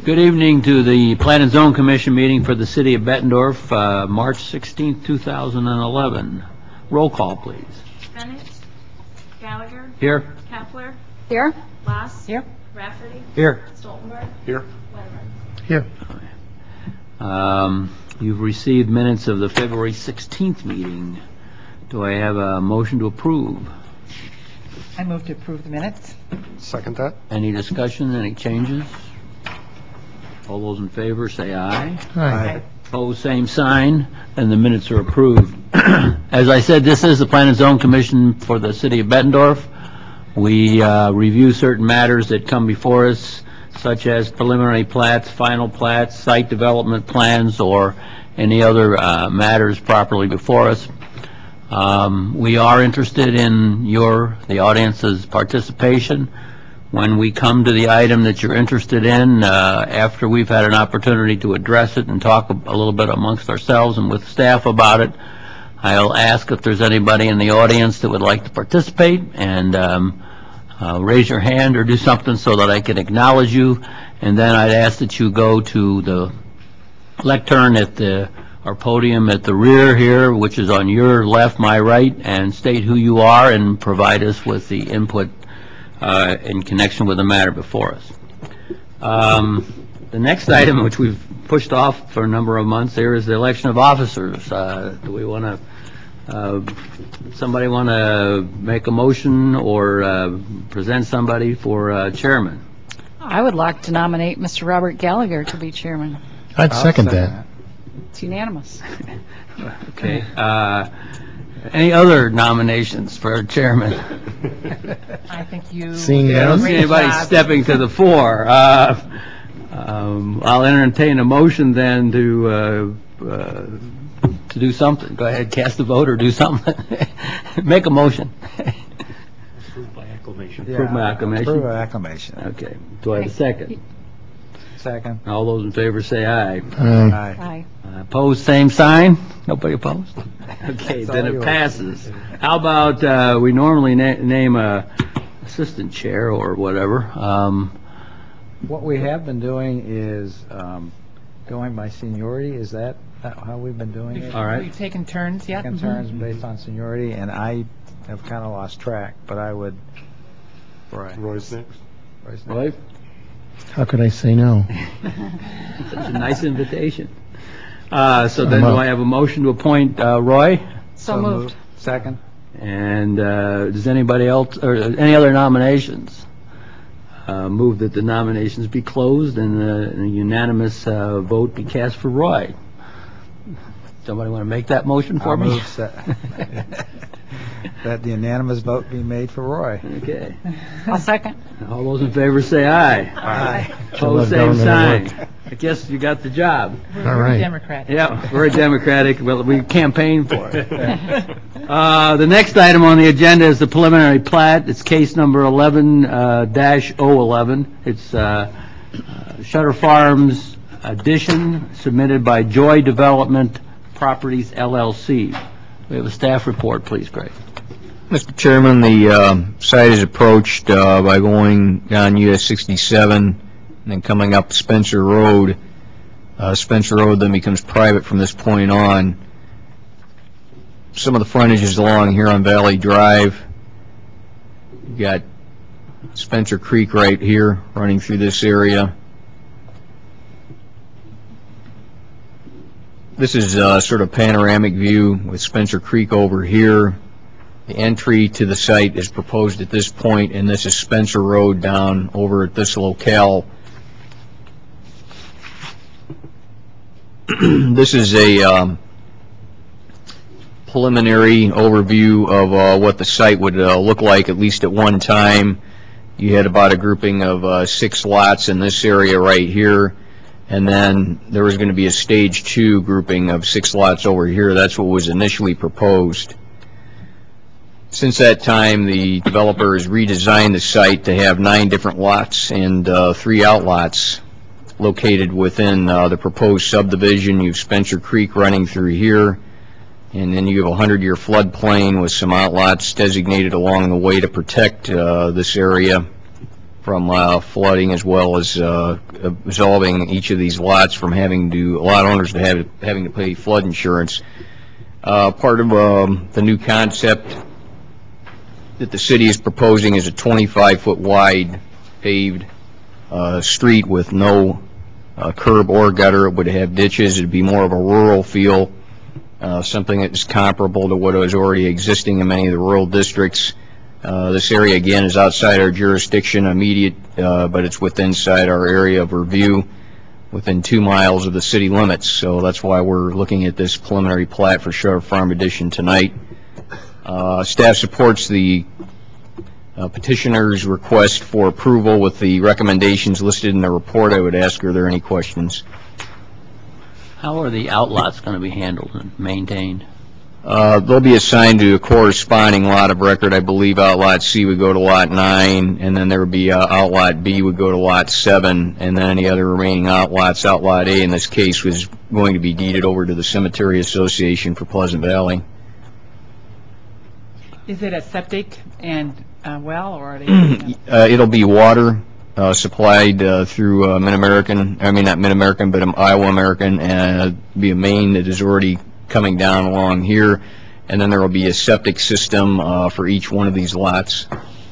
Good evening to the Plan and Zone Commission meeting for the City of Bettendorf, March 16, 2011. Roll call, please. Bennett. Gallagher. Here. Kepler. Here. Loss. Here. Rafferty. Here. Stoltenberg. Here. Wenner. Here. You've received minutes of the February 16th meeting. Do I have a motion to approve? I move to approve the minutes. Second that. Any discussion, any changes? All those in favor say aye. Aye. Opposed, same sign, and the minutes are approved. As I said, this is the Plan and Zone Commission for the City of Bettendorf. We review certain matters that come before us, such as preliminary plats, final plats, site development plans, or any other matters properly before us. We are interested in the audience's participation. When we come to the item that you're interested in, after we've had an opportunity to address it and talk a little bit amongst ourselves and with staff about it, I'll ask if there's anybody in the audience that would like to participate, and raise your hand or do something so that I can acknowledge you. And then I'd ask that you go to the lectern at our podium at the rear here, which is on your left, my right, and state who you are and provide us with the input in connection with the matter before us. The next item, which we've pushed off for a number of months here, is the election of officers. Do we want to, somebody want to make a motion or present somebody for chairman? I would like to nominate Mr. Robert Gallagher to be chairman. I'd second that. It's unanimous. Okay. Any other nominations for chairman? I think you. Seeing I don't none? see anybody stepping to the fore. I'll entertain a motion then to do something. Go ahead, cast a vote or do something. Make a motion. Approved by acclamation. Approve by acclamation? Approve by acclamation. Okay. Do I have a second? Second. All those in favor say aye. Aye. Aye. Opposed, same sign? Nobody opposed? Okay, That's then all it yours. passes. How about we normally name a assistant chair or whatever. What we have been doing is going by seniority. Is that how we've been doing it? All right. We've taken turns, yeah. Taking turns based on seniority, and I have kind of lost track, but I would. Roy's next. Roy? How could I say no? Such a nice invitation. So then do I have a motion to appoint Roy? So moved. Second. And does anybody else, or any other nominations? Move that the nominations be closed and a unanimous vote be cast for Roy. Somebody want to make that motion for I'll me? move that the unanimous vote be made for Roy. Okay. I'll second. All those in favor say aye. Aye. Opposed, same sign. I guess you got the job. We're All right. Democrat. Yeah, very democratic. Well, we campaigned for it. The next item on the agenda is the preliminary plat. It's case number 11-011. It's Shutter Farms addition submitted by Joy Development Properties, LLC. We have a staff report, please, Greg. Mr. Chairman, the site is approached by going down US 67 and then coming up Spencer Road. Spencer Road then becomes private from this point on. Some of the frontage is along here on Valley Drive. You've got Spencer Creek right here running through this area. This is sort of panoramic view with Spencer Creek over here. The entry to the site is proposed at this point, and this is Spencer Road down over at this locale. This is a preliminary overview of what the site would look like, at least at one time. You had about a grouping of 6 lots in this area right here, and then there was going to be a stage 2 grouping of 6 lots over here. That's what was initially proposed. Since that time, the developer has redesigned the site to have 9 different lots and 3 outlots located within the proposed subdivision. You have Spencer Creek running through here, and then you have a 100-year floodplain with some outlots designated along the way to protect this area. from flooding, as well as absolving each of these lots from having to, lot owners to having to pay flood insurance. Part of the new concept that the city is proposing is a 25-foot wide paved street with no curb or gutter. It would have ditches. It would be more of a rural feel, something that is comparable to what is already existing in many of the rural districts. This area, again, is outside our jurisdiction immediate, but it's inside our area of review, within 2 miles of the city limits. So that's why we're looking at this preliminary plat for Sheriff Farm Addition tonight. Staff supports the petitioner's request for approval with the recommendations listed in the report. I would ask, are there any questions? How are the outlots going to be handled and maintained? They'll be assigned to a corresponding lot of record. I believe outlot C would go to lot 9, and then there would be outlot B would go to lot 7, and then any other remaining outlots, outlot A in this case, was going to be deeded over to the Cemetery Association for Pleasant Valley. Is it a septic and well, or are they? It'll be water supplied through Mid-American, I mean not Mid-American, but Iowa American, and be a main that is already coming down along here, and then there will be a septic system for each one of these lots.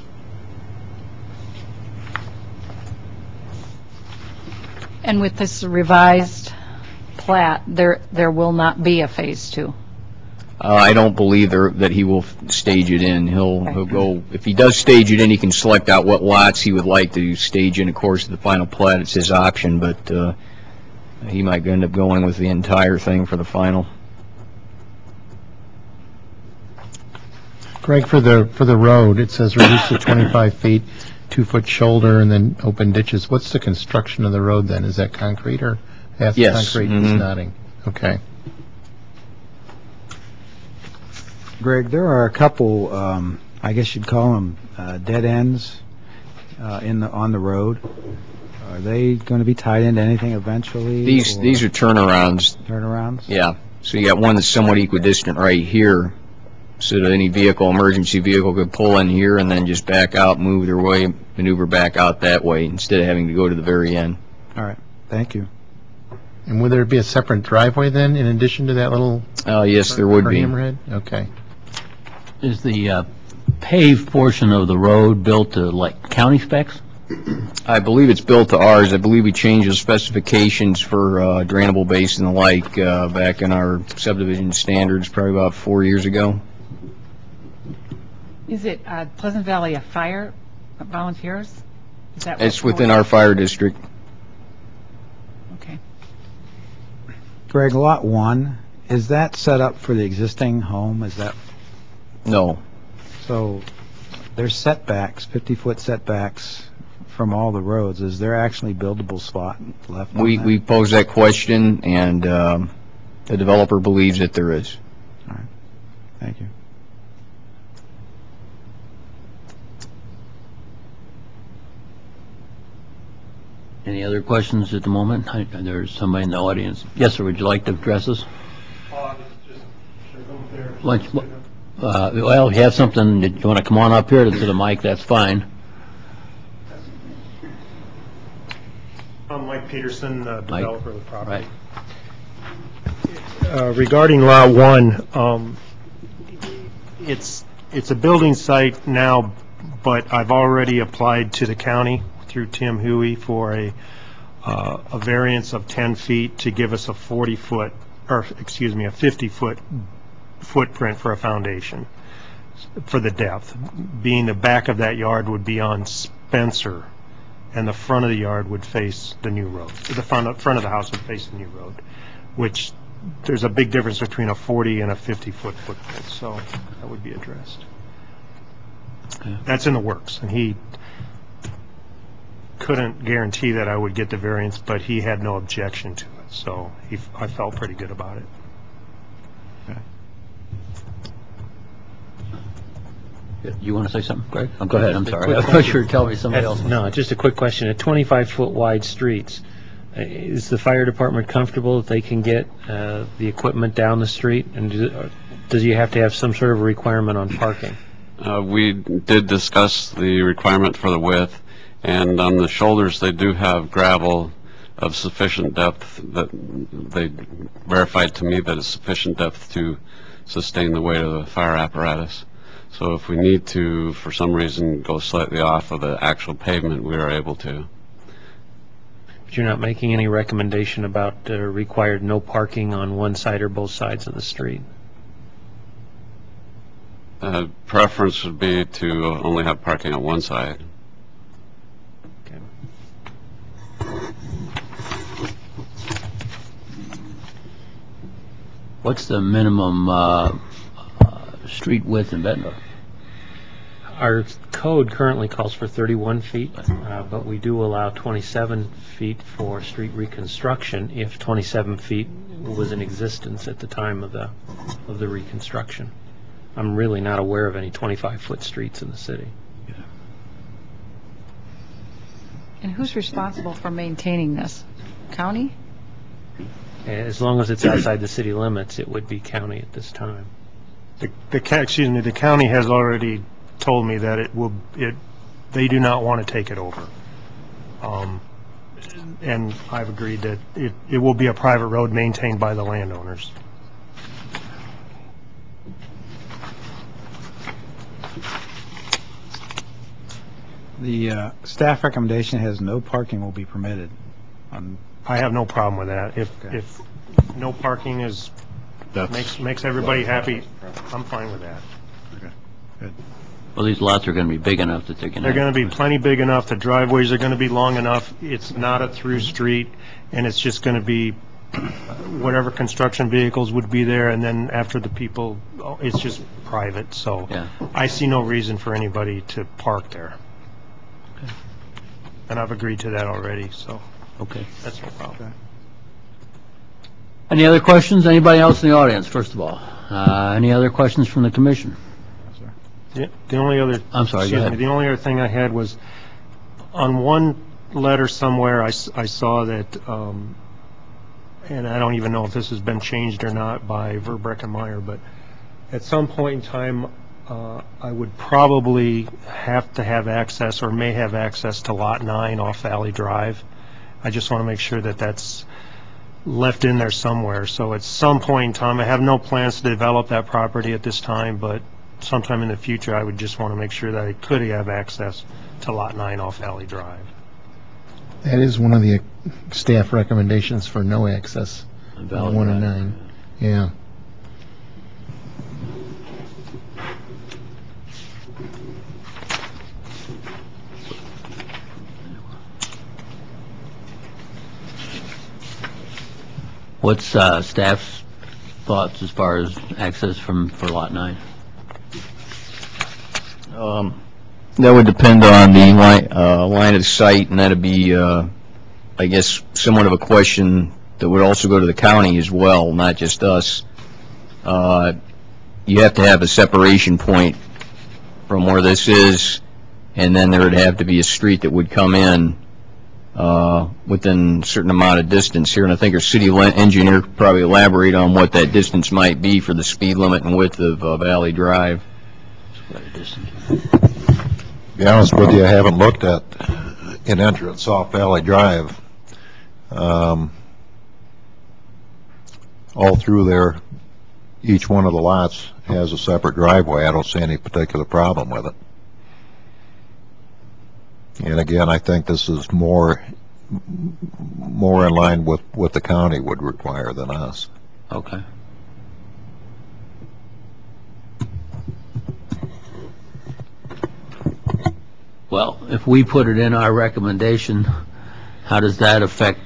And with this revised plat, there will not be a phase 2. I don't believe that he will stage it in. He'll go, if he does stage it in, he can select out what lots he would like to stage in. Of course, the final plat, it's his option, but he might end up going with the entire thing for the final. Greg, for the road, it says reduce to 25 feet, 2-foot shoulder, and then open ditches. What's the construction of the road then? Is that concrete or half Yes. concrete? Mm-hmm. It's nodding. Okay. Greg, there are a couple, I guess you'd call them dead ends on the road. Are they going to be tied into anything eventually? These are turnarounds. Turnarounds? Yeah. So you got one that's somewhat equidistant right here, so that any emergency vehicle could pull in here and then just back out, move their way, maneuver back out that way instead of having to go to the very end. All right. Thank you. And would there be a separate driveway then in addition to that little Yes, there would be. hammerhead? Okay. Is the paved portion of the road built to like county specs? I believe it's built to ours. I believe we changed the specifications for drainable base and the like back in our subdivision standards probably about 4 years ago. Is it Pleasant Valley a fire volunteers? Is that It's within our fire district. Okay. Greg, Lot 1, is that set up for the existing home? Is that No. so? There's setbacks, 50-foot setbacks from all the roads. Is there actually buildable spot left? on that? We posed that question, and the developer believes that there is. All right. Thank you. Any other questions at the moment? There's somebody in the audience. Yes, sir, would you like to address us? Well, if you have something that you want to come on up here to the mic, that's fine. I'm Mike Peterson, developer of the property. Right. Regarding Lot 1, it's a building site now, but I've already applied to the county through Tim Huey for a variance of 10 feet to give us a 40-foot, or excuse me, a 50-foot footprint for a foundation for the depth. Being the back of that yard would be on Spencer, and the front of the yard would face the new road. The front of the house would face the new road, which there's a big difference between a 40 and a 50-foot footprint, so that would be addressed. Okay. That's in the works, and he couldn't guarantee that I would get the variance, but he had no objection to it, so I felt pretty good about it. You want to say something, Greg? Oh, go ahead, I'm sorry. I thought you were telling me somebody else. No, just a quick question. At 25-foot wide streets, is the fire department comfortable that they can get the equipment down the street? And does you have to have some sort of a requirement on parking? We did discuss the requirement for the width, And on the shoulders, they do have gravel of sufficient depth that they verified to me that it's sufficient depth to sustain the weight of the fire apparatus. So if we need to, for some reason, go slightly off of the actual pavement, we are able to. But you're not making any recommendation about required no parking on one side or both sides of the street? Preference would be to only have parking on one side. Okay. What's the minimum street width in Bettendorf? Our code currently calls for 31 feet, but we do allow 27 feet for street reconstruction if 27 feet was in existence at the time of the reconstruction. I'm really not aware of any 25-foot streets in the city. And who's responsible for maintaining this? County? As long as it's outside the city limits, it would be county at this time. The county has already told me that they do not want to take it over. And I've agreed that it will be a private road maintained by the landowners. The staff recommendation has no parking will be permitted. I have no problem with that. If no parking makes everybody happy, I'm fine with that. Okay, good. Well, these lots are going to be big enough that they can. They're going to be plenty big enough. The driveways are going to be long enough. It's not a through street, and it's just going to be whatever construction vehicles would be there, and then after the people, it's just private. So Yeah. I see no reason for anybody to park there. And I've agreed to that already, so Okay. that's no problem. Any other questions? Anybody else in the audience, first of all? Any other questions from the commission? The only other, I'm sorry, go excuse me, ahead. the only other thing I had was, on one letter somewhere, I saw that, and I don't even know if this has been changed or not by Verbreckenmeyer, but at some point in time, I would probably have to have access or may have access to Lot 9 off Valley Drive. I just want to make sure that that's left in there somewhere. So at some point in time, I have no plans to develop that property at this time, but sometime in the future, I would just want to make sure that I could have access to Lot 9 off Valley Drive. That is one of the staff recommendations for no access on Valley 1 and Drive. 9. Yeah. What's staff's thoughts as far as access for Lot 9? That would depend on the line of sight, and that'd be, I guess, somewhat of a question that would also go to the county as well, not just us. You have to have a separation point from where this is, and then there would have to be a street that would come in within a certain amount of distance here, and I think our city engineer could probably elaborate on what that distance might be for the speed limit and width of Valley Drive. Quite a distance. To be honest with you, I haven't looked at an entrance off Valley Drive. All through there, each one of the lots has a separate driveway. I don't see any particular problem with it. And again, I think this is more in line with what the county would require than us. Okay. Well, if we put it in our recommendation, how does that affect,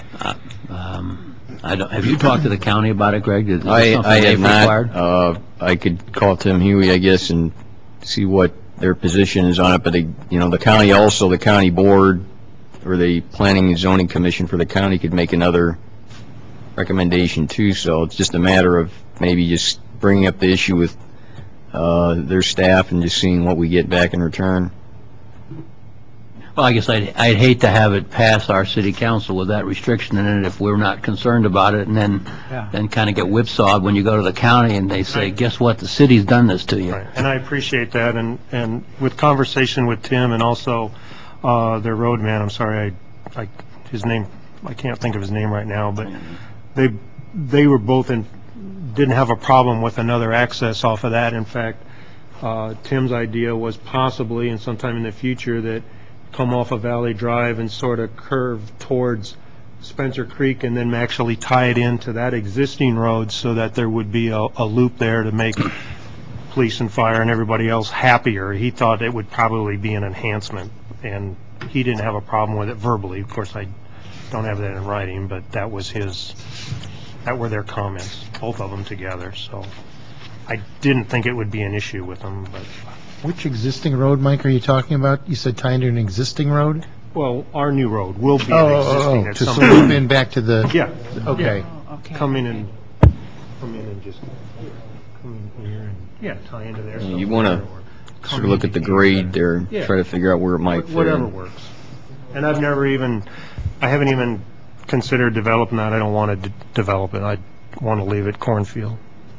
have you talked to the county about it, Greg? Is this something I they've have required? not. I could call Tim Huey, I guess, and see what their position is on it. But the county also, the county board or the planning and zoning commission for the county could make another recommendation too. So it's just a matter of maybe just bringing up the issue with their staff and just seeing what we get back in return. Well, I guess I'd hate to have it pass our city council with that restriction in it if we're not concerned about it, and then kind of get whipsawed when you go to the county and they say, guess what, the city's done this to you. Right. And I appreciate that. And with conversation with Tim and also their roadman, I'm sorry, his name, I can't think of his name right now, but they were both didn't have a problem with another access off of that. In fact, Tim's idea was possibly, and sometime in the future, that come off of Valley Drive and sort of curve towards Spencer Creek and then actually tie it into that existing road so that there would be a loop there to make police and fire and everybody else happier. He thought it would probably be an enhancement, and he didn't have a problem with it verbally. Of course, I don't have that in writing, but that were their comments, both of them together. So I didn't think it would be an issue with them. But Which existing road, Mike, are you talking about? You said tie into an existing road? well, our new road will be an existing at To some swoop point. in back to the... Yeah. Okay. Come in and just come in here and tie into there. You want to sort of look at the grade there, Yeah. try to figure out where it might fit. Whatever works. And I haven't even considered developing that. I don't want to develop it. I want to leave it cornfield.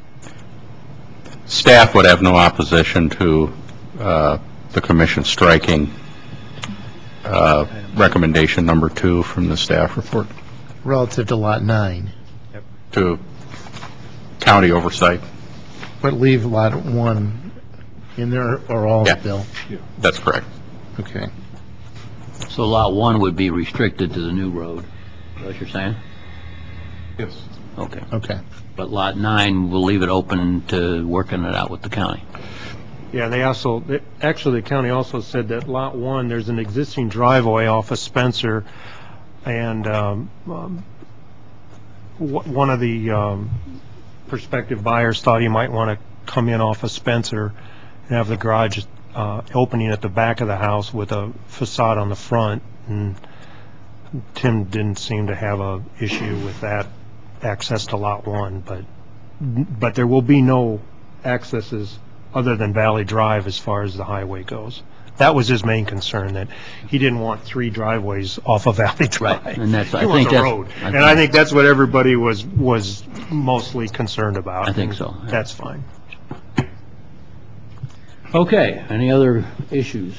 Staff would have no opposition to the commission striking recommendation number 2 from the staff report Relative to Lot 9. to county oversight. But leave Lot 1 in there or all Yeah. of it, Bill? That's correct. Okay. So Lot 1 would be restricted to the new road. Is that what you're saying? Yes. Okay. Okay. But Lot 9, we'll leave it open to working it out with the county. Yeah, actually, the county also said that Lot 1, there's an existing driveway off of Spencer, and one of the prospective buyers thought he might want to come in off of Spencer and have the garage opening at the back of the house with a facade on the front, and Tim didn't seem to have a issue with that access to Lot 1, but there will be no accesses other than Valley Drive as far as the highway goes. That was his main concern, that he didn't want 3 driveways off of Valley Drive. Right, and that's- he I wants think a that's- road, I and think- I think that's what everybody was mostly concerned about. I think so, yeah. That's fine. Okay, any other issues?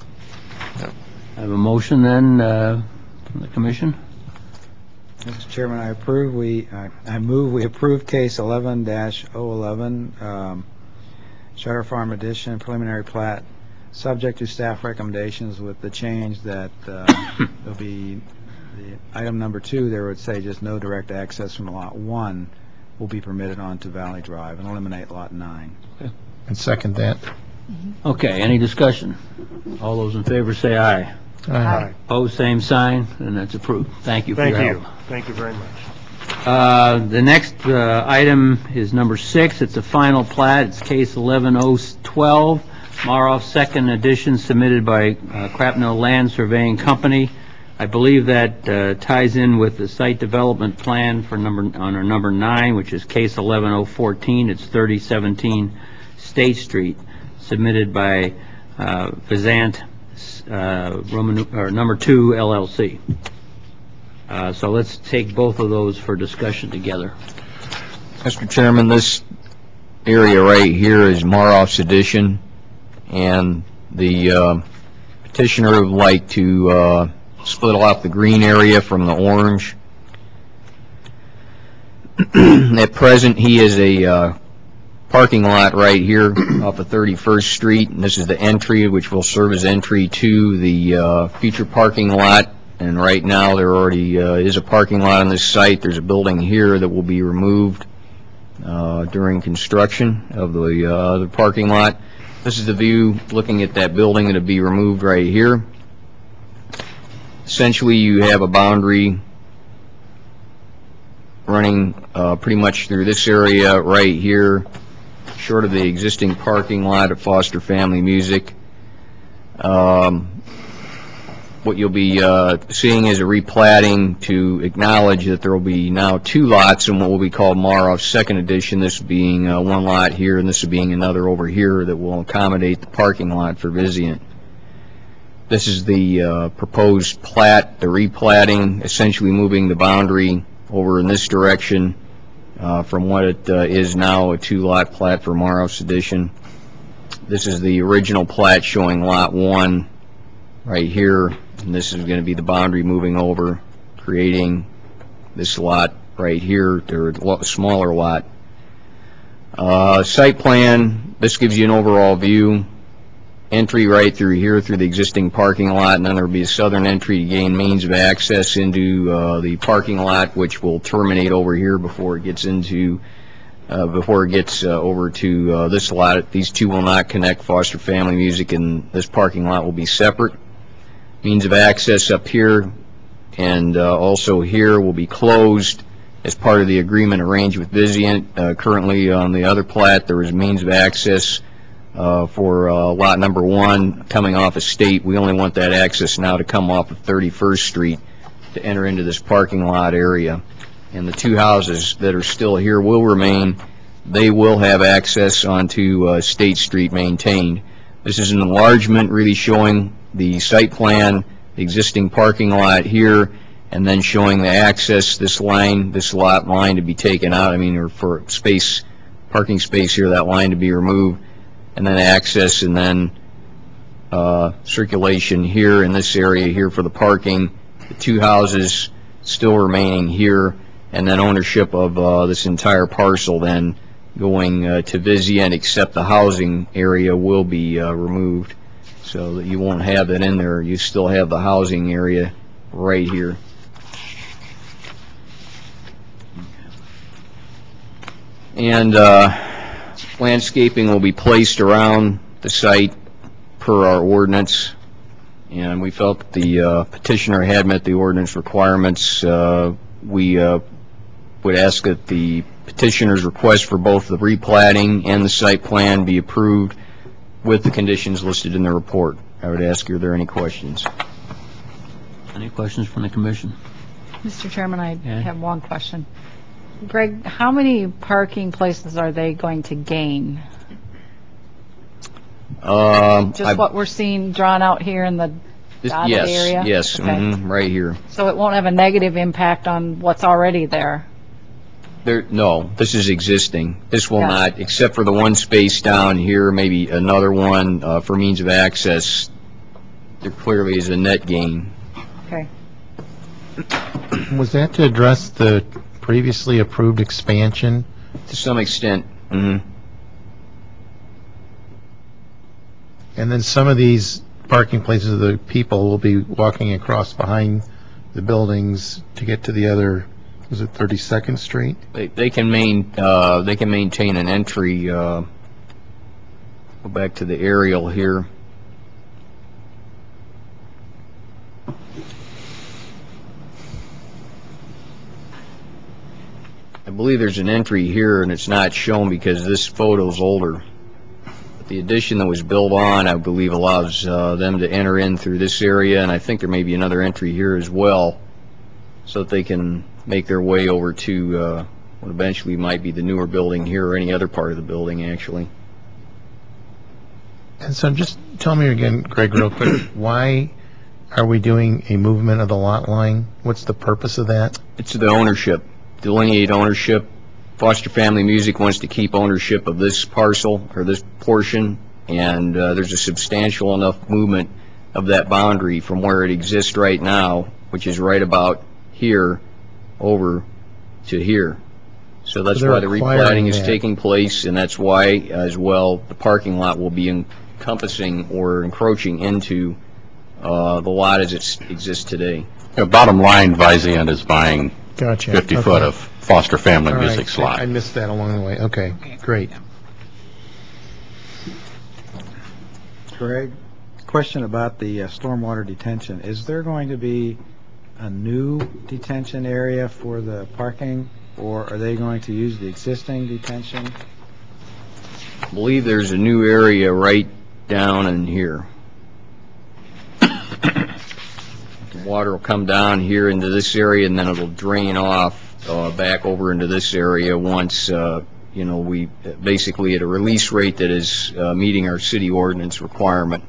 I have a motion then from the commission. Mr. Chairman, I move we approve case 11-011, Shutter Farm Addition preliminary plat, subject to staff recommendations with the change that there'll be the item number 2, there would say just no direct access from Lot 1 will be permitted onto Valley Drive, and eliminate Lot 9. And second that. Okay, any discussion? All those in favor say aye. Aye. Opposed, same sign, and that's approved. Thank you for your Thank help. you. Thank you very much. The next item is number 6. It's a final plat. It's case 11-012, Maroff Second Edition, submitted by Crapnell Land Surveying Company. I believe that ties in with the site development plan for number 9, which is case 11-014. It's 3017 State Street, submitted by Vizant number 2 LLC. So let's take both of those for discussion together. Mr. Chairman, this area right here is Maroff's addition, and the petitioner would like to split off the green area from the orange. At present, he has a parking lot right here off of 31st Street, and this is the entry, which will serve as entry to the future parking lot. And right now, there already is a parking lot on this site. There's a building here that will be removed during construction of the parking lot. This is the view looking at that building that will be removed right here. Essentially, you have a boundary running pretty much through this area right here, short of the existing parking lot at Foster Family Music. What you'll be seeing is a replatting to acknowledge that there will be now 2 lots in what will be called Maroff Second Edition, this being 1 lot here and this being another over here that will accommodate the parking lot for Vizient. This is the proposed plat, the replatting, essentially moving the boundary over in this direction from what it is now a 2-lot plat for Maroff's Edition. This is the original plat showing Lot 1 right here, and this is going to be the boundary moving over, creating this lot right here, or a smaller lot. Site plan, this gives you an overall view. Entry right through here through the existing parking lot, and then there will be a southern entry to gain means of access into the parking lot, which will terminate over here before it gets into over to this lot. These two will not connect. Foster Family Music and this parking lot will be separate. Means of access up here and also here will be closed as part of the agreement arranged with Vizient. Currently on the other plat, there is means of access for lot number 1 coming off of State. We only want that access now to come off of 31st Street to enter into this parking lot area. And the two houses that are still here will remain. They will have access onto State Street maintained. This is an enlargement really showing the site plan, the existing parking lot here, and then showing the access, this line, this lot line to be taken out. I mean, or for space, parking space here, that line to be removed, and then access, and then circulation here in this area here for the parking. The two houses still remaining here, and then ownership of this entire parcel then going to Vizient, except the housing area will be removed, so that you won't have that in there. You still have the housing area right here. And landscaping will be placed around the site per our ordinance, and we felt that the petitioner had met the ordinance requirements. We would ask that the petitioner's request for both the replatting and the site plan be approved with the conditions listed in the report. I would ask you, are there any questions? Any questions from the commission? Mr. Chairman, I Yeah. have one question. Greg, how many parking places are they going to gain? Just what we're seeing drawn out here in the dotted area? Yes, Okay. right here. So it won't have a negative impact on what's already there? No, this is existing. This will Yeah. not, except for the one space down here, maybe another one for means of access. There clearly is a net gain. Okay. Was that to address the previously approved expansion? To some extent. Mm-hmm. And then some of these parking places, the people will be walking across behind the buildings to get to the other, was it 32nd Street? They can maintain an entry. Go back to the aerial here. I believe there's an entry here, and it's not shown because this photo's older. But the addition that was built on, I believe, allows them to enter in through this area, and I think there may be another entry here as well, so that they can make their way over to what eventually might be the newer building here, or any other part of the building, actually. And so just tell me again, Greg, real quick, why are we doing a movement of the lot line? What's the purpose of that? It's the ownership. Delineate ownership. Foster Family Music wants to keep ownership of this parcel, or this portion, and there's a substantial enough movement of that boundary from where it exists right now, which is right about here, over to here. So that's they're why the acquiring replatting is that. taking place, and that's why, as well, the parking lot will be encompassing or encroaching into the lot as it exists today. Bottom line, Vizient is buying Gotcha. 50 Okay. foot of Foster Family All Music right. slot. I missed that along the way. Okay, great. Greg, question about the stormwater detention. Is there going to be a new detention area for the parking, or are they going to use the existing detention? I believe there's a new area right down in here. The water will come down here into this area, and then it'll drain off back over into this area once, we basically at a release rate that is meeting our city ordinance requirement.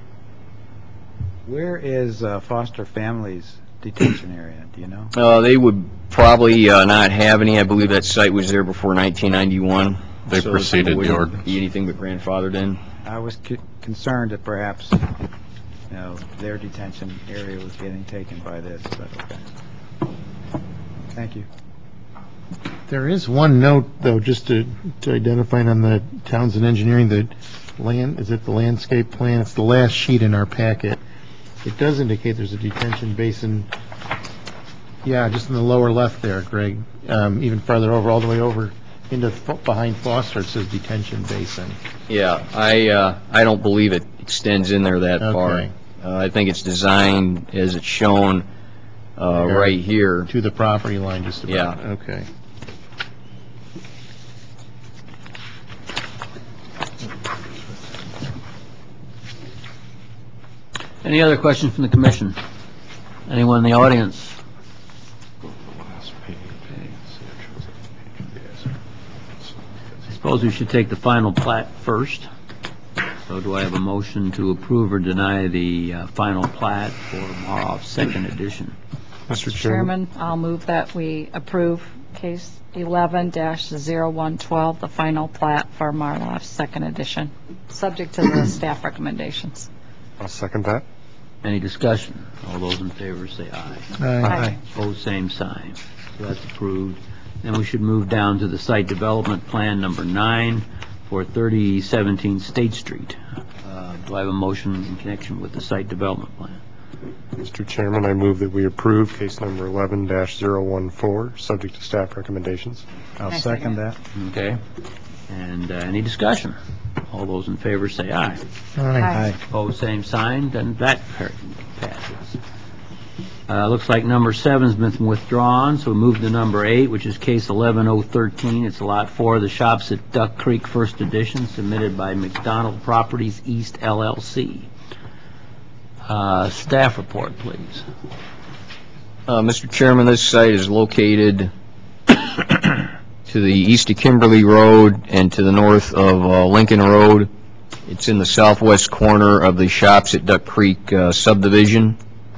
Where is Foster Family's detention area? Do you know? They would probably not have any. I believe that site was there before 1991. They so preceded the wouldn't ordinance. be anything but grandfathered in. I was concerned that perhaps their detention area was getting taken by this, but okay. Thank you. There is one note, though, just to identify on the Townsend Engineering, the is it the landscape plan? It's the last sheet in our packet. It does indicate there's a detention basin, yeah, just in the lower left there, Greg. Even farther over, all the way over into behind Foster, it says detention basin. Yeah, I don't believe it extends in there that Okay. far. I think it's designed as it's shown right here. To the property line, just about. Yeah. Okay. Any other questions from the commission? Anyone in the audience? I suppose we should take the final plat first. So do I have a motion to approve or deny the final plat for Maroff second edition? Mr. Chairman. Chairman, I'll move that we approve case 11-0112, the final plat for Marloff second edition, subject to the staff recommendations. I'll second that. Any discussion? All those in favor say aye. Aye. Opposed, same sign. So that's approved. Then we should move down to the site development plan number 9 for 3017 State Street. Do I have a motion in connection with the site development plan? Mr. Chairman, I move that we approve case number 11-014, subject to staff recommendations. I'll second that. Okay. And any discussion? All those in favor say aye. Aye. Opposed, same sign. Then that passes. Looks like number 7's been withdrawn, so we move to number 8, which is case 11013. It's lot 4 of the Shops at Duck Creek First Edition, submitted by McDonald Properties East LLC. Staff report, please. Mr. Chairman, this site is located to the east of Kimberly Road and to the north of Lincoln Road. It's in the southwest corner of the Shops at Duck Creek subdivision.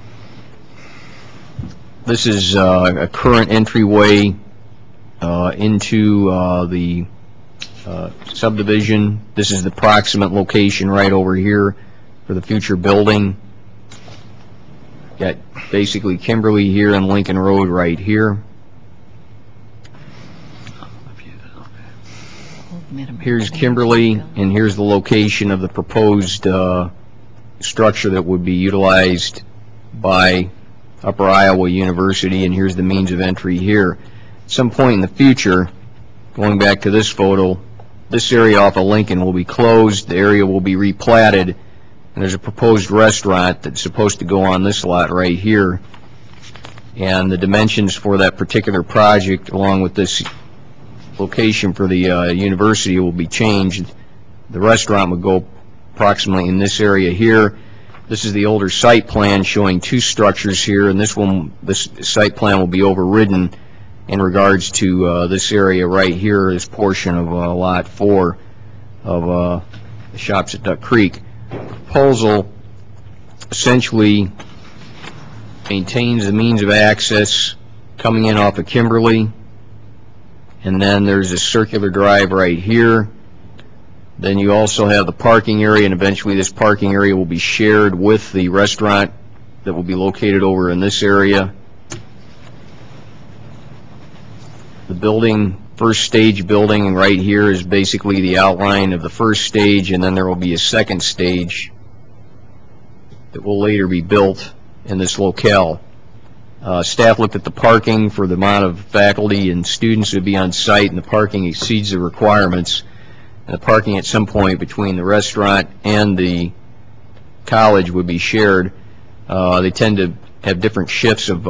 This is a current entryway into the subdivision. This is the proximate location right over here for the future building. Got basically Kimberly here and Lincoln Road right here. Here's Kimberly, and here's the location of the proposed structure that would be utilized by Upper Iowa University, and here's the means of entry here. At some point in the future, going back to this photo, this area off of Lincoln will be closed, the area will be replatted, and there's a proposed restaurant that's supposed to go on this lot right here. And the dimensions for that particular project, along with this location for the university, will be changed. The restaurant would go approximately in this area here. This is the older site plan showing 2 structures here, and this site plan will be overridden in regards to this area right here, this portion of lot 4 of the Shops at Duck Creek. The proposal essentially maintains the means of access coming in off of Kimberly, and then there's a circular drive right here. Then you also have the parking area, and eventually this parking area will be shared with the restaurant that will be located over in this area. The building, first stage building right here, is basically the outline of the first stage, and then there will be a second stage that will later be built in this locale. Staff looked at the parking for the amount of faculty and students that would be on site, and the parking exceeds the requirements. And the parking at some point between the restaurant and the college would be shared. They tend to have different shifts of,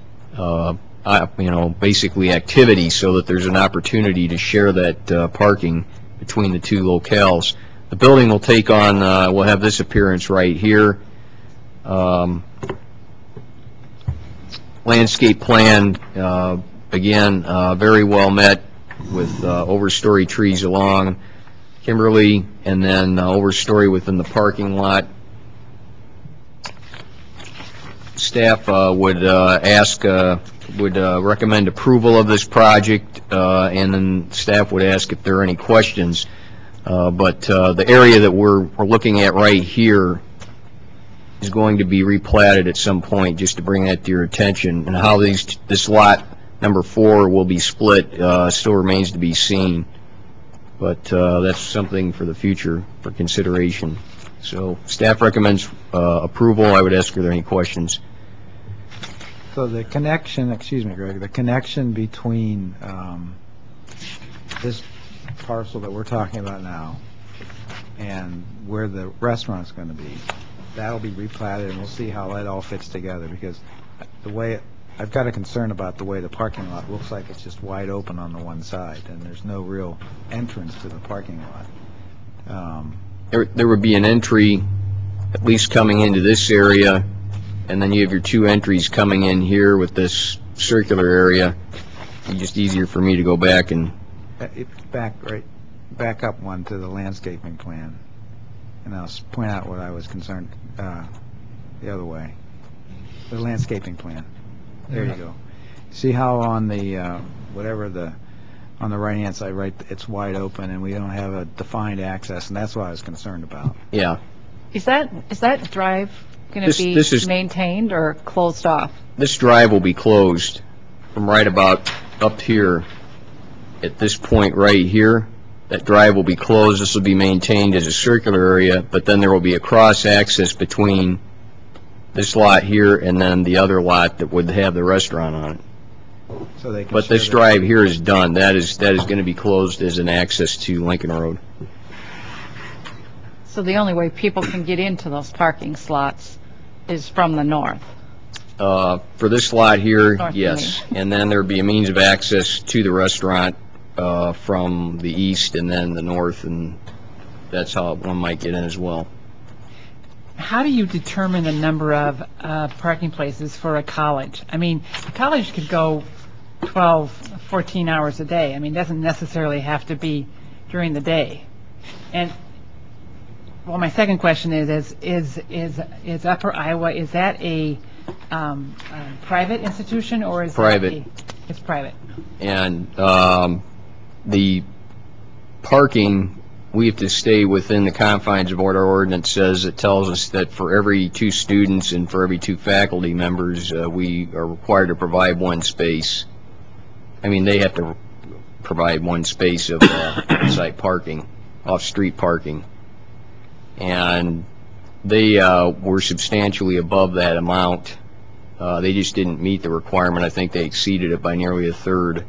basically activity, so that there's an opportunity to share that parking between the 2 locales. The building will take on, will have this appearance right here. Landscape plan, again, very well met with overstory trees along Kimberly, and then overstory within the parking lot. Staff would recommend approval of this project, and then staff would ask if there are any questions. But the area that we're looking at right here is going to be replatted at some point, just to bring that to your attention. And how this lot number 4 will be split still remains to be seen. But that's something for the future for consideration. So staff recommends approval. I would ask, are there any questions? So the connection, excuse me, Greg, the connection between this parcel that we're talking about now and where the restaurant's going to be, that'll be replatted, and we'll see how that all fits together, because the way I've got a concern about the way the parking lot looks like it's just wide open on the one side, and there's no real entrance to the parking lot. There would be an entry at least coming into this area, and then you have your 2 entries coming in here with this circular area. It's just easier for me to go back and back up one to the landscaping plan, and I'll point out what I was concerned the other way. The landscaping plan. There you go. See how on the on the right-hand side, right, it's wide open, and we don't have a defined access, and that's what I was concerned about. Yeah. Is that drive going to be maintained or closed off? This drive will be closed from right about up here at this point right here. That drive will be closed. This will be maintained as a circular area, but then there will be a cross-access between this lot here and then the other lot that would have the restaurant on it. So they can But this drive here is done. That is going to be closed as an access to Lincoln Road. So the only way people can get into those parking slots is from the north? For this lot here, North, yes. And then there'd be a means of access to the restaurant from the east and then the north, and that's how one might get in as well. How do you determine the number of parking places for a college? I mean, a college could go 12, 14 hours a day. I mean, it doesn't necessarily have to be during the day. And, well, my second question is Upper Iowa, is that a private institution or is private? It's private. And the parking, we have to stay within the confines of what our ordinance says. It tells us that for every 2 students and for every 2 faculty members, we are required to provide 1 space. I mean, they have to provide 1 space of on-site parking, off-street parking. And they were substantially above that amount. They just didn't meet the requirement. I think they exceeded it by nearly a third.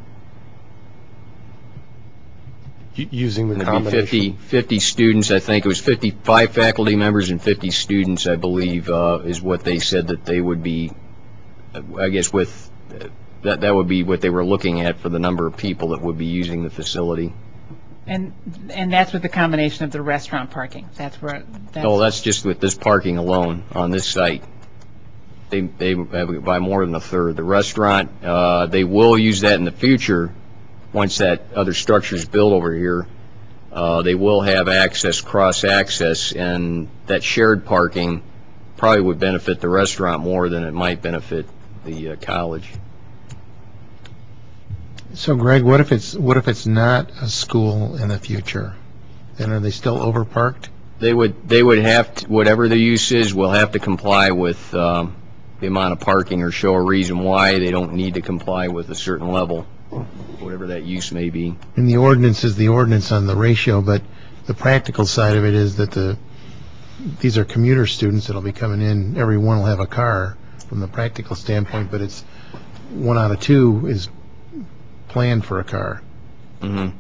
Using the combination? 50 students, I think it was 55 faculty members and 50 students, I believe, is what they said that they would be, I guess with, that would be what they were looking at for the number of people that would be using the facility. And that's with the combination of the restaurant parking? No, that's just with this parking alone on this site. They have by more than a third. The restaurant, they will use that in the future. Once that other structure is built over here, they will have access, cross-access, and that shared parking probably would benefit the restaurant more than it might benefit the college. So, Greg, what if it's not a school in the future? Then are they still overparked? They would have to, whatever the use is, will have to comply with the amount of parking or show a reason why they don't need to comply with a certain level, whatever that use may be. And the ordinance is the ordinance on the ratio, but the practical side of it is that these are commuter students that'll be coming in. Every one will have a car from the practical standpoint, but it's 1 out of 2 is planned for a car. Mm-hmm.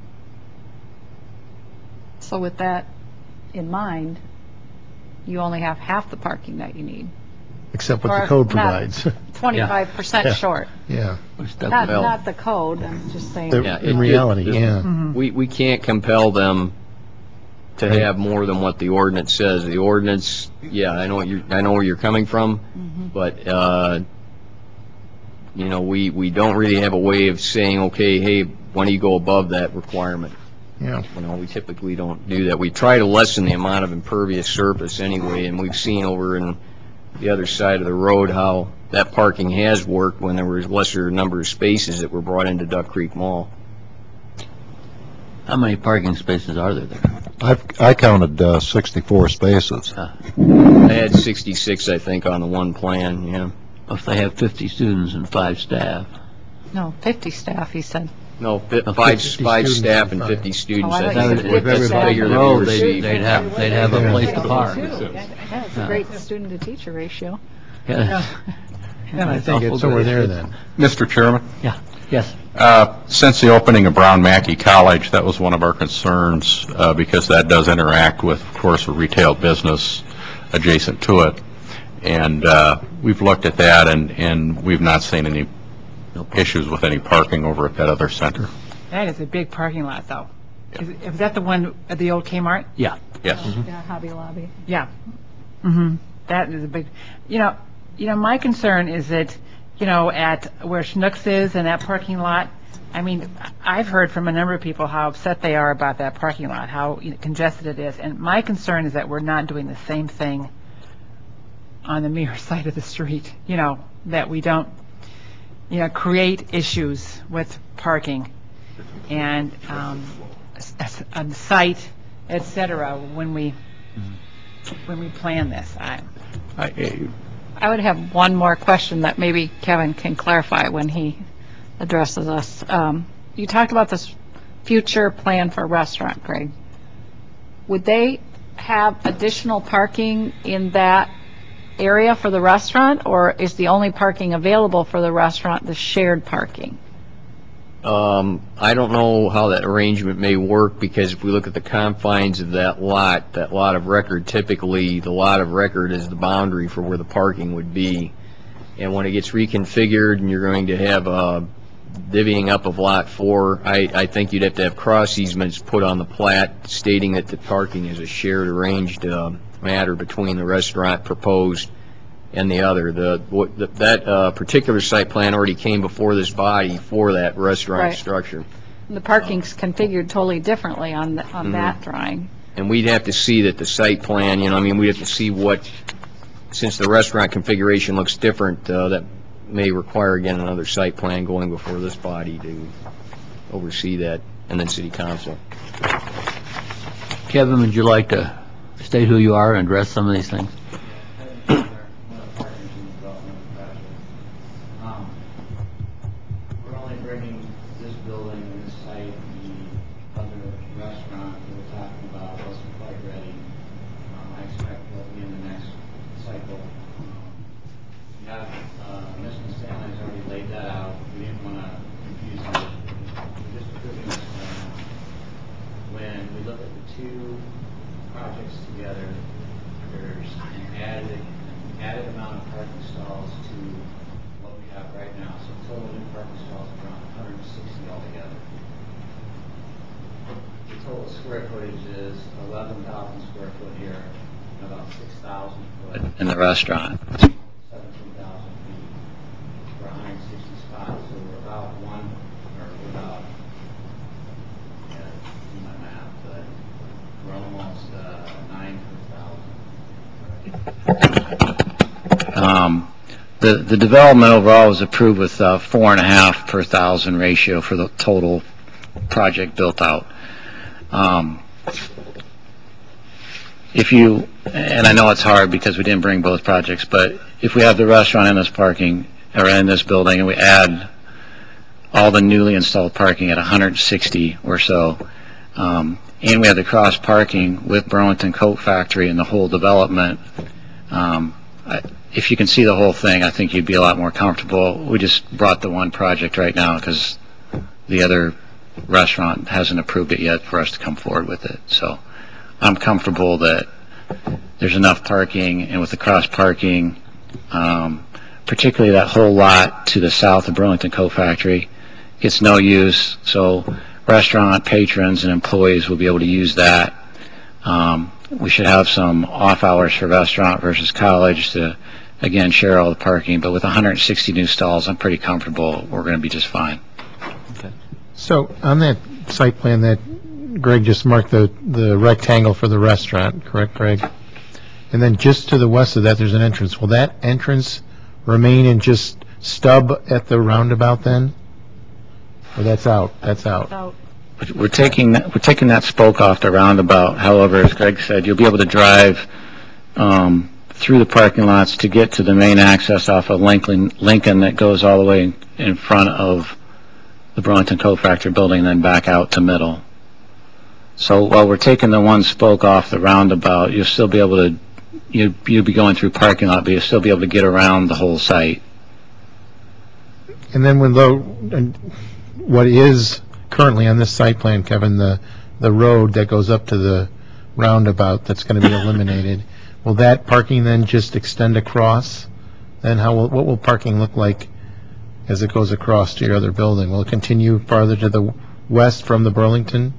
So with that in mind, you only have half the parking that you need. Except what the code provides. 25% short. Yeah. Not the code, I'm just saying. In reality, yeah. Mm-hmm. We can't compel them to have more than what the ordinance says. The ordinance, I know where you're coming from, but we don't really have a way of saying, okay, hey, why don't you go above that requirement? Yeah. We typically don't do that. We try to lessen the amount of impervious surface anyway, and we've seen over in the other side of the road how that parking has worked when there was lesser number of spaces that were brought into Duck Creek Mall. How many parking spaces are there? I counted 64 spaces. I had 66, I think, on the one plan, yeah. If they have 50 students and 5 staff. No, 50 staff, he said. No, 50 five students staff and and 50 students, Oh, I I thought you think, said that's the 50 figure that we Oh, received. they'd have a place to park. Yeah, it's a great student-to-teacher ratio. Yeah. And I think it's over there then. Mr. Chairman, Yes. since the opening of Brown Mackie College, that was one of our concerns because that does interact with, of course, a retail business adjacent to it. And we've looked at that, and we've not seen any issues with any parking over at that other center. That is a big parking lot, though. Is that the one at the old Kmart? Yeah. Yes. Yeah, Hobby Lobby. Yeah. That is a big, my concern is that, at where Schnucks is and that parking lot, I mean, I've heard from a number of people how upset they are about that parking lot, how congested it is. And my concern is that we're not doing the same thing on the mirror side of the street, that we don't, create issues with parking and on the site, et cetera, when we plan this. I would have one more question that maybe Kevin can clarify when he addresses us. You talked about this future plan for a restaurant, Greg. Would they have additional parking in that area for the restaurant, or is the only parking available for the restaurant the shared parking? I don't know how that arrangement may work, because if we look at the confines of that lot of record, typically the lot of record is the boundary for where the parking would be. And when it gets reconfigured and you're going to have a divvying up of Lot 4, I think you'd have to have cross easements put on the plat stating that the parking is a shared arranged matter between the restaurant proposed and the other. That particular site plan already came before this body for that restaurant Right. structure. The parking's configured totally differently on that drawing. And we'd have to see that the site plan, we'd have to see since the restaurant configuration looks different, that may require, again, another site plan going before this body to oversee that, and then city council. Kevin, would you like to state who you are and address some of these things? We're only bringing this building and this site, the other restaurant we were talking about wasn't quite ready. I expect they'll be in the next cycle. Mr. Stanley's already laid that out. We didn't want to confuse you. We're just proving this right now. When we look at the two projects together, there's an added amount of parking stalls to what we have right now. So total new parking stalls are around 160 altogether. The total square footage is 11,000 square foot here and about 6,000 foot in the restaurant. 17,000 feet for 160 spots. So we're about do my math, but we're almost 9 per thousand. The development overall was approved with 4.5 per thousand ratio for the total project built out. And I know it's hard because we didn't bring both projects, but if we have the restaurant in this parking or in this building and we add all the newly installed parking at 160 or so, and we have the cross parking with Burlington Coat Factory and the whole development, if you can see the whole thing, I think you'd be a lot more comfortable. We just brought the one project right now because the other restaurant hasn't approved it yet for us to come forward with it. So I'm comfortable that there's enough parking, and with the cross parking, particularly that whole lot to the south of Burlington Coat Factory, gets no use. So restaurant patrons and employees will be able to use that. We should have some off hours for restaurant versus college to, again, share all the parking. But with 160 new stalls, I'm pretty comfortable we're going to be just fine. Okay. So on that site plan that Greg just marked the rectangle for the restaurant, correct, Greg? And then just to the west of that, there's an entrance. Will that entrance remain and just stub at the roundabout then? Or that's out? That's out. We're taking that spoke off the roundabout. However, as Greg said, you'll be able to drive through the parking lots to get to the main access off of Lincoln that goes all the way in front of the Burlington Coat Factory building and then back out to Middle. So while we're taking the one spoke off the roundabout, you'll still be able to, you'll be going through parking lot, but you'll still be able to get around the whole site. And then what is currently on this site plan, Kevin, the road that goes up to the roundabout that's going to be eliminated, will that parking then just extend across? Then what will parking look like as it goes across to your other building? Will it continue farther to the west from the Burlington?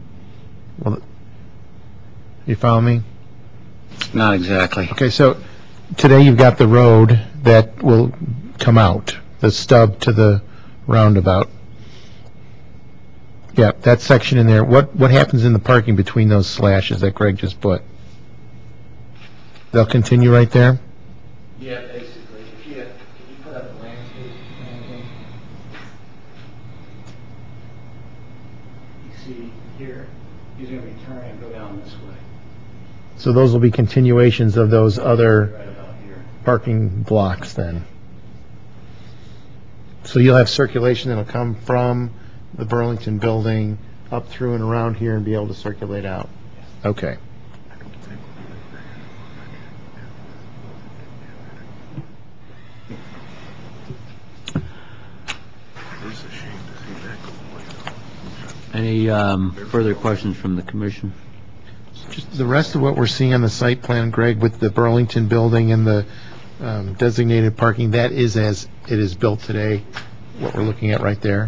You follow me? Not exactly. Okay, so today you've got the road that will come out, the stub to the roundabout. Yeah, that section in there. What happens in the parking between those slashes that Greg just put? They'll continue right there? Yeah, basically. Can you put up the landscape plan again? You see here, he's going to be turning and go down this way. So those will be continuations of those other Right about here. parking blocks then. So you'll have circulation that'll come from the Burlington building up through and around here and be able to circulate out. Okay. Any further questions from the commission? Just the rest of what we're seeing on the site plan, Greg, with the Burlington building and the designated parking, that is as it is built today, what we're looking at right there?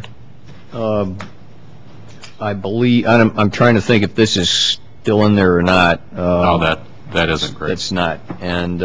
I believe, I'm trying to think if this is still in there or not. No, that isn't great. It's not. And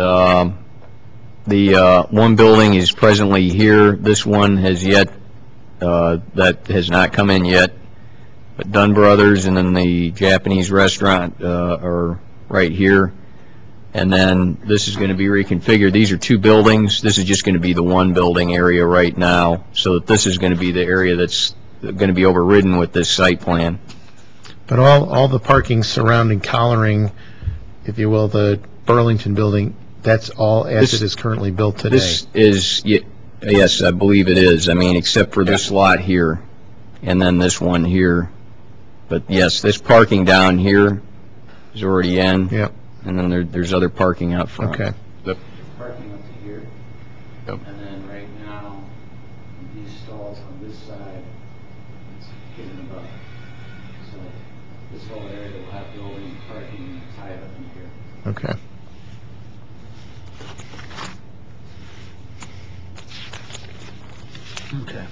the one building is presently here. This one has yet, that has not come in yet. But Dunn Brothers and then the Japanese restaurant are right here. And then this is going to be reconfigured. These are two buildings. This is just going to be the one building area right now. So that this is going to be the area that's going to be overridden with this site plan. But all the parking surrounding Collaring, if you will, the Burlington building, that's all as it is currently built today? This is, yes, I believe it is. I mean, except for this lot here and then this one here. But yes, this parking down here is already in. Yep. And then there's other parking out front. Okay. Parking up to here. Yep. And then right now, these stalls on this side, it's hidden above. So this whole area will have building, parking tied up in here. Okay. Okay.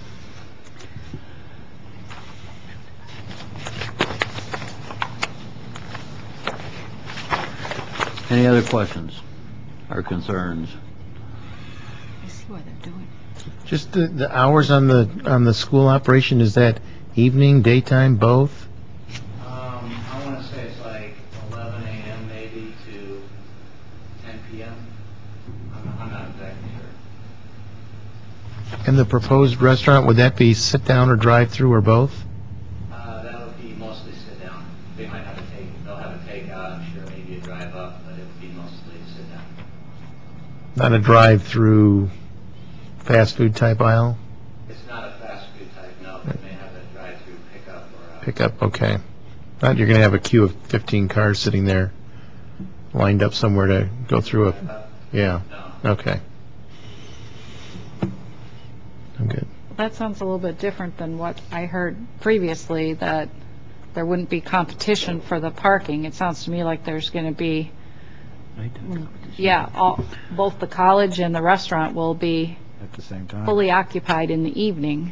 Any other questions or concerns? I see what they're doing. Just the hours on the school operation, is that evening, daytime, both? I want to say it's like 11 a.m. maybe to 10 p.m. I'm not exactly sure. And the proposed restaurant, would that be sit down or drive through or both? That would be mostly sit down. They might have they'll have a takeout, I'm sure, maybe a drive up, but it would be mostly sit down. Not a drive through fast food type aisle? It's not a fast food type, no, but they have a drive through pickup or Pickup, okay. Not you're going to have a queue of 15 cars sitting there lined up somewhere to go through yeah. No. Okay. I'm good. That sounds a little bit different than what I heard previously, that there wouldn't be competition for the parking. It sounds to me like there's going to be, both the college and the restaurant will be At the same time. fully occupied in the evening.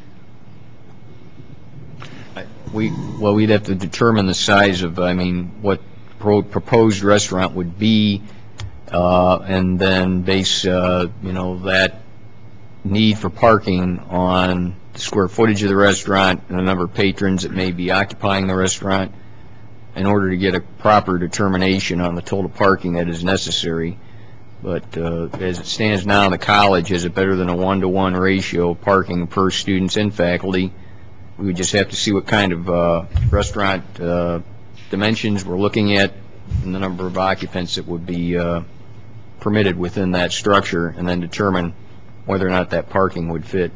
We'd have to determine the size of, what proposed restaurant would be, and then base, that need for parking on the square footage of the restaurant and the number of patrons that may be occupying the restaurant in order to get a proper determination on the total parking that is necessary. But as it stands now, the college has a better than a 1-to-1 ratio of parking per students and faculty. We would just have to see what kind of restaurant dimensions we're looking at and the number of occupants that would be permitted within that structure, and then determine whether or not that parking would fit.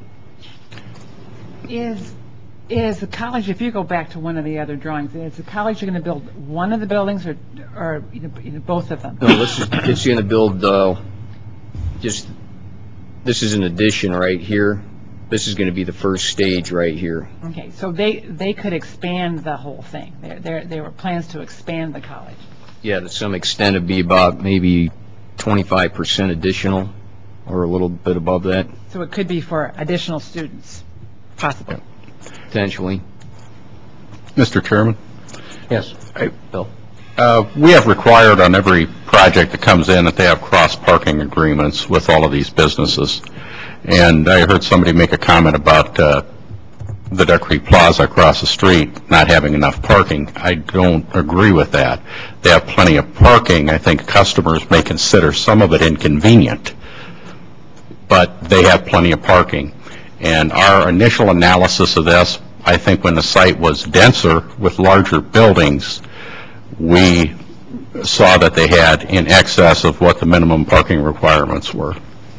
Is the college, if you go back to one of the other drawings, is the college going to build one of the buildings or both of them? No, it's going to build just, this is an addition right here. This is going to be the first stage right here. Okay, so they could expand the whole thing. There were plans to expand the college. Yeah, to some extent it'd be about maybe 25% additional, or a little bit above that. So it could be for additional students, possibly. Potentially. Mr. Chairman? Yes. Bill? We have required on every project that comes in that they have cross-parking agreements with all of these businesses. And I heard somebody make a comment about the Duck Creek Plaza across the street not having enough parking. I don't agree with that. They have plenty of parking. I think customers may consider some of it inconvenient, but they have plenty of parking. And our initial analysis of this, I think when the site was denser with larger buildings, we saw that they had in excess of what the minimum parking requirements were.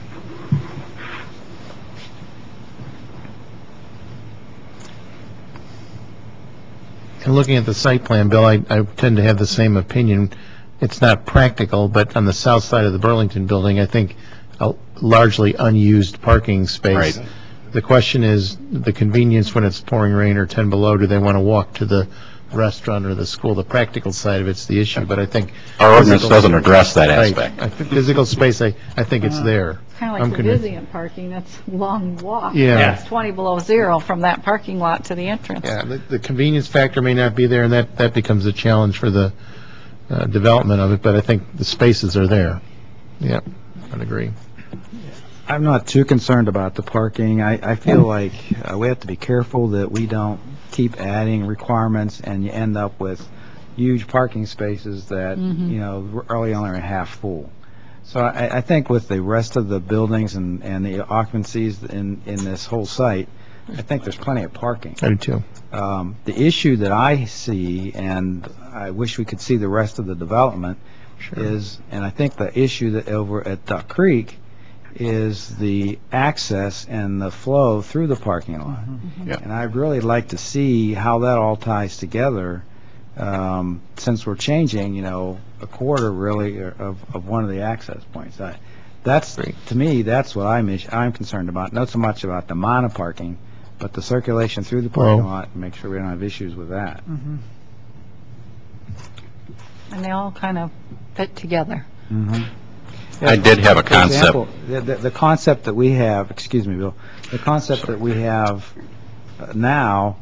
And looking at the site plan, Bill, I tend to have the same opinion. It's not practical, but on the south side of the Burlington building, I think a largely unused parking space. Right. The question is the convenience when it's pouring rain or 10 below. Do they want to walk to the restaurant or the school? The practical side of it's the issue, but I think our ordinance doesn't address that aspect. Right. Physical space, I think it's there. It's kind of like the Vizient parking. That's a long walk. Yeah. It's 20 below zero from that parking lot to the entrance. Yeah, the convenience factor may not be there, and that becomes a challenge for the development of it, but I think the spaces are there. Yeah, I'd agree. I'm not too concerned about the parking. I feel like we have to be careful that we don't keep adding requirements and you end up with huge parking spaces that, you know, early on are half full. So I think with the rest of the buildings and the occupancies in this whole site, I think there's plenty of parking. I do too. The issue that I see, and I wish we could see the rest of the development, is, and I think the issue that over at Duck Creek is the access and the flow through the parking lot. Yeah. And I'd really like to see how that all ties together, since we're changing, you know, a quarter really of one of the access points. That's, to me, that's what I'm concerned about. Not so much about the amount of parking, but the circulation through the parking lot, and make sure we don't have issues with that. And they all kind of fit together. I did have a concept. For example, the concept that we have, excuse me, Bill, the concept that we have now,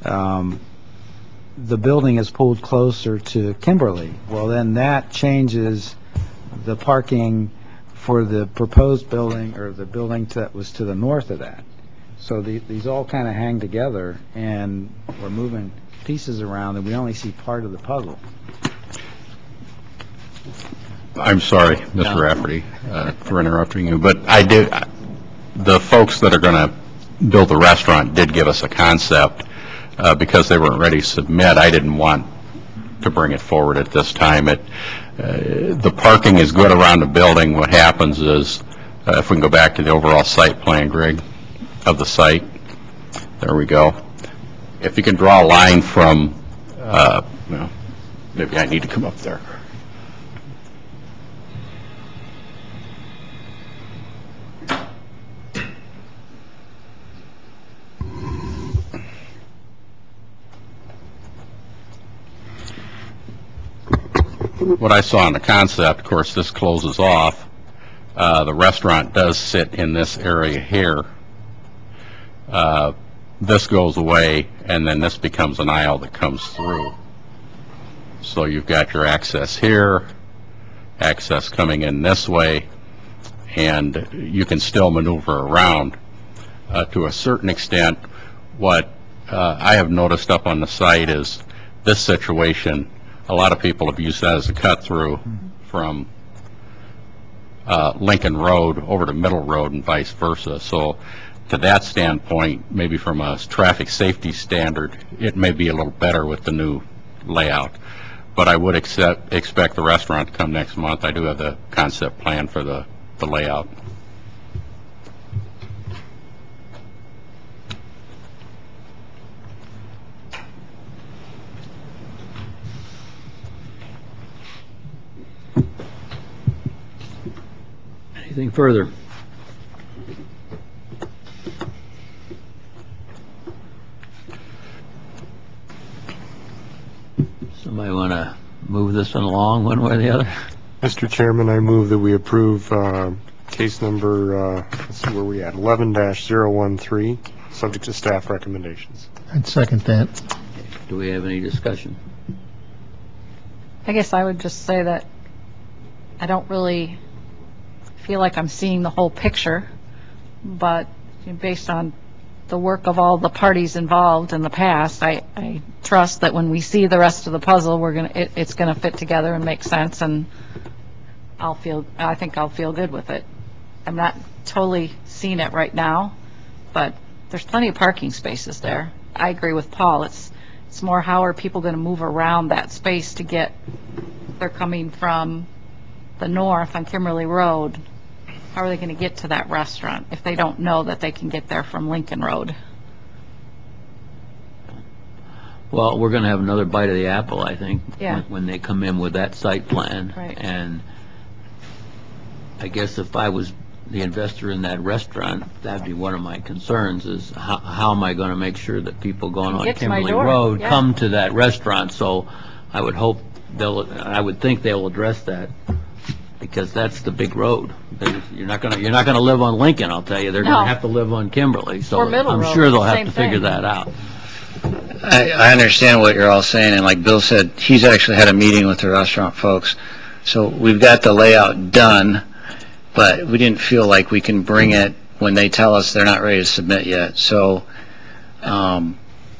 the building is pulled closer to Kimberly. Well, then that changes the parking for the proposed building, or the building that was to the north of that. So these all kind of hang together, and we're moving pieces around, and we only see part of the puzzle. I'm sorry, Mr. Rafferty, for interrupting you, but the folks that are going to build the restaurant did give us a concept. Because they weren't ready to submit, I didn't want to bring it forward at this time. The parking is good around the building. What happens is, if we can go back to the overall site plan, Greg, of the site, there we go. If you can draw a line from, well, maybe I need to come up there. What I saw in the concept, of course, this closes off. The restaurant does sit in this area here. This goes away, and then this becomes an aisle that comes through. So you've got your access here, access coming in this way, and you can still maneuver around. To a certain extent, what I have noticed up on the site is this situation. A lot of people have used that as a cut-through from Lincoln Road over to Middle Road and vice versa. So to that standpoint, maybe from a traffic safety standard, it may be a little better with the new layout. But I would expect the restaurant to come next month. I do have the concept plan for the layout. Anything further? Somebody want to move this one along one way or the other? Mr. Chairman, I move that we approve case number, let's see where we at, 11-013, subject to staff recommendations. I'd second that. Do we have any discussion? I guess I would just say that I don't really feel like I'm seeing the whole picture, but based on the work of all the parties involved in the past, I trust that when we see the rest of the puzzle, it's gonna fit together and make sense, and I think I'll feel good with it. I'm not totally seeing it right now, but there's plenty of parking spaces there. I agree with Paul. It's more how are people going to move around that space to get, they're coming from the north on Kimberly Road, how are they going to get to that restaurant if they don't know that they can get there from Lincoln Road? Well, we're going to have another bite of the apple, I think, Yeah. when they come in with that site plan. Right. And I guess if I was the investor in that restaurant, that'd be one of my concerns, is how am I going to make sure that people going on Get to my Kimberly door, Road yeah. come to that restaurant? So I would hope I would think they'll address that, because that's the big road. You're not going to live on Lincoln, I'll tell you. They're going No. to have to live on Kimberly. So Or Middle I'm Road, sure they'll have same to figure thing. that out. I understand what you're all saying, and like Bill said, he's actually had a meeting with the restaurant folks. So we've got the layout done, but we didn't feel like we can bring it when they tell us they're not ready to submit yet. So, and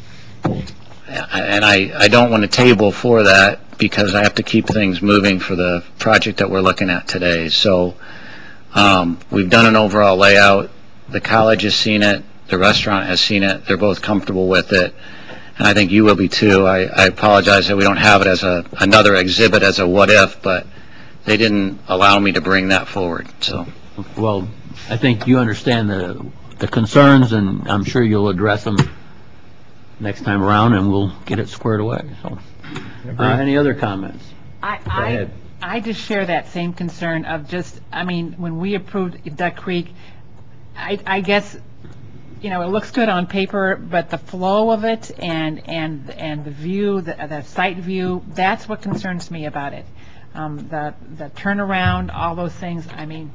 I don't want to table for that because I have to keep things moving for the project that we're looking at today. So we've done an overall layout. The college has seen it. The restaurant has seen it. They're both comfortable with it. And I think you will be too. I apologize that we don't have it as another exhibit as a what if, but they didn't allow me to bring that forward. So, Well, I think you understand the concerns, and I'm sure you'll address them next time around, and we'll get it squared away. So, any other comments? Go ahead. I just share that same concern of just, I mean, when we approved Duck Creek, I guess, you know, it looks good on paper, but the flow of it and the view, the site view, that's what concerns me about it. The turnaround, all those things. I mean,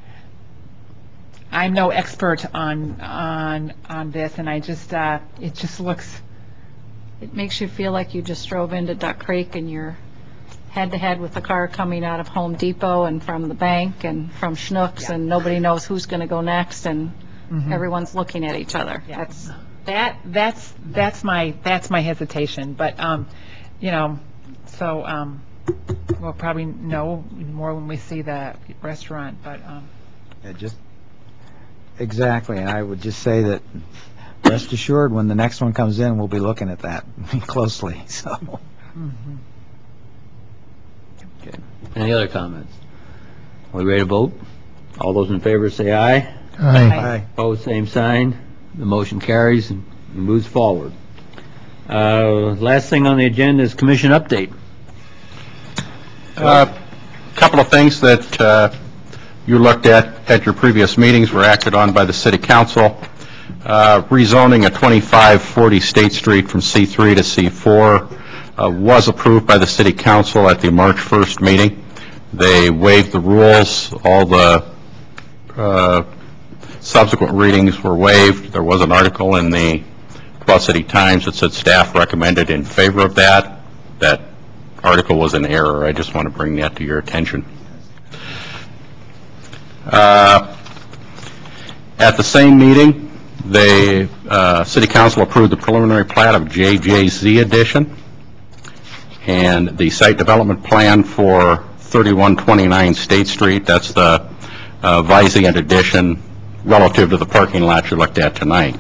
I'm no expert on this, and I just it just looks. It makes you feel like you just drove into Duck Creek and you're head-to-head with the car coming out of Home Depot and from the bank and from Schnucks, and nobody knows who's going to go next, and everyone's looking at each other. Yeah. That's my hesitation, but you know, so we'll probably know more when we see the restaurant, but Yeah, just exactly, and I would just say that rest assured, when the next one comes in, we'll be looking at that closely. So, Okay. Any other comments? Are we ready to vote? All those in favor say aye. Aye. Opposed, same sign. The motion carries and moves forward. Last thing on the agenda is commission update. A couple of things that you looked at your previous meetings were acted on by the City Council. Rezoning a 2540 State Street from C3 to C4 was approved by the City Council at the March 1st meeting. They waived the rules. All the subsequent readings were waived. There was an article in the Quad City Times that said staff recommended in favor of that. That article was an error. I just want to bring that to your attention. At the same meeting, the City Council approved the preliminary plat of JJZ Edition and the site development plan for 3129 State Street. That's the Visient Edition relative to the parking lot you looked at tonight.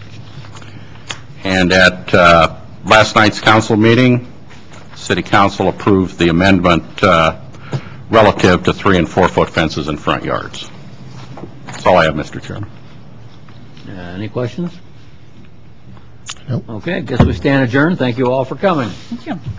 And at last night's council meeting, City Council approved the amendment relative to 3- and 4-foot fences in front yards. That's all I have, Mr. Chairman. Any questions? Nope. Okay, guess we stand adjourned. Thank you all for coming. Thank you.